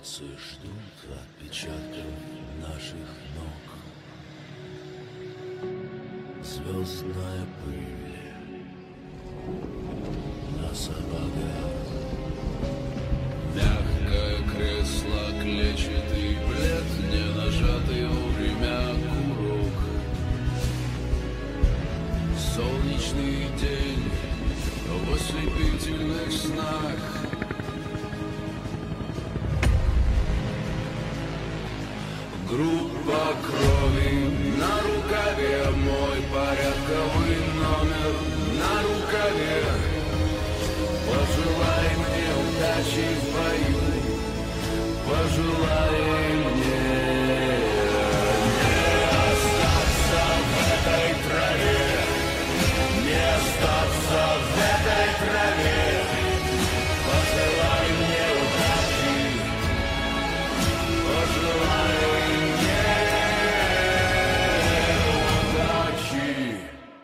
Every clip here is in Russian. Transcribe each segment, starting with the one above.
улицы ждут отпечатков наших ног. Звездная пыль на сапогах. Мягкое кресло, клетчатый плед, не нажатый вовремя курок. Солнечный день в ослепительных снах. Группа крови на рукаве, мой порядковый номер на рукаве. Пожелай мне удачи в бою, пожелай мне не остаться в этой траве, не остаться в этой траве. Пожелай мне удачи, пожелай мне удачи.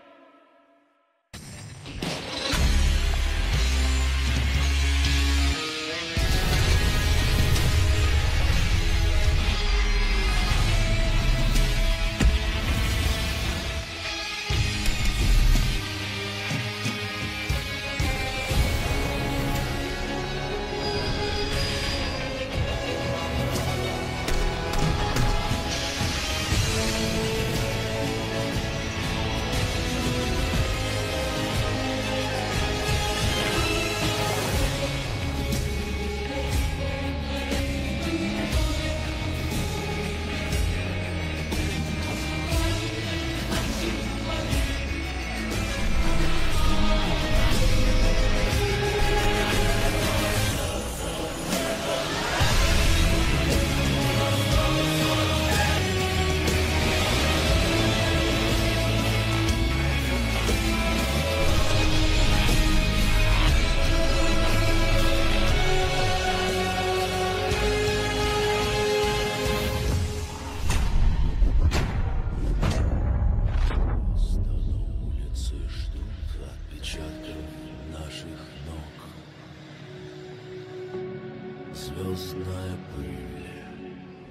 Звездная пыль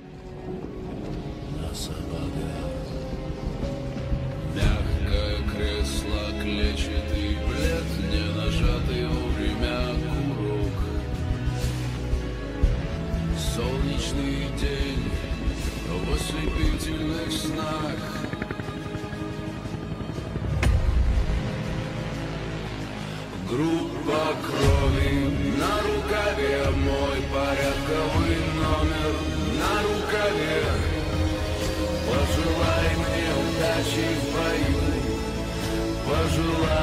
на сапогах. Мягкое кресло, клетчатый плед, не нажатый вовремя курок. Солнечный день в ослепительных снах. Группа крови на рукаве, мой порядковый номер на рукаве. Пожелай мне удачи в бою, пожелай